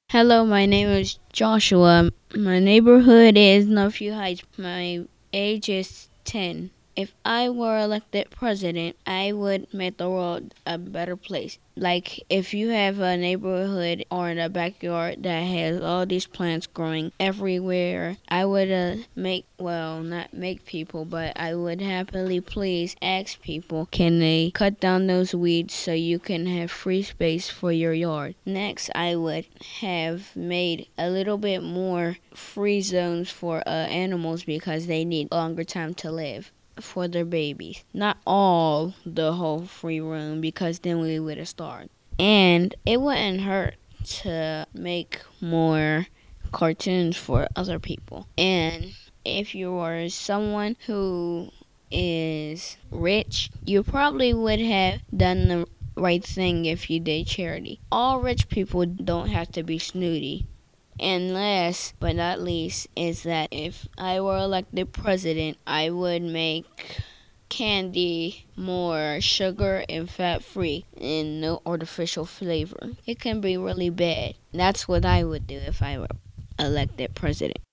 Hello, my name is Joshua. My neighborhood is Northview Heights. My age is 10. If I were elected president, I would make the world a better place. Like if you have a neighborhood or in a backyard that has all these plants growing everywhere, I would not make people, but I would happily please ask people, can they cut down those weeds so you can have free space for your yard? Next, I would have made a little bit more free zones for animals because they need longer time to live for their babies. Not all the whole free room because then we would have starved. And it wouldn't hurt to make more cartoons for other people. And if you were someone who is rich, you probably would have done the right thing if you did charity. All rich people don't have to be snooty. And last but not least is that if I were elected president, I would make candy more sugar and fat free and no artificial flavor. It can be really bad. That's what I would do if I were elected president.